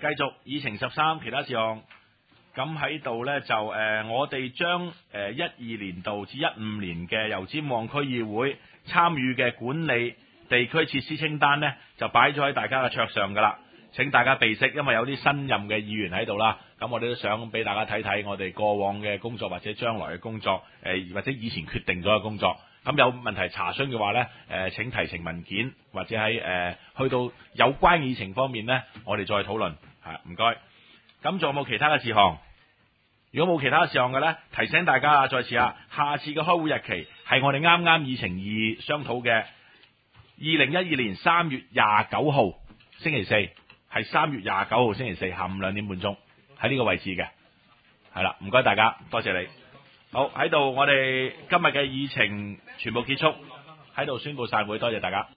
繼續議程13其他事項。咁喺度呢，就我哋將12年度至15年嘅油尖旺區議會參與嘅管理地區設施清單呢，就擺咗喺大家嘅桌上㗎啦。請大家備悉，因為有啲新任嘅議員喺度啦。咁我哋都想俾大家睇睇我哋過往嘅工作或者將來嘅工作，或者以前決定咗嘅工作。咁有問題查詢嘅話呢，請提呈文件，或者喺去到有關議程方面呢，我哋再討論。唔該。咁仲有冇其他嘅事項？如果冇其他嘅事項嘅呢，提醒大家啊，再次啊，下次嘅開會日期係我哋啱啱議程2商討嘅2012年3月29號星期四，係3月29號星期四下午2點半鐘喺呢個位置嘅。係啦，唔該大家，多謝你。好，喺度我哋今日嘅議程全部結束，喺度宣布散會，多謝大家。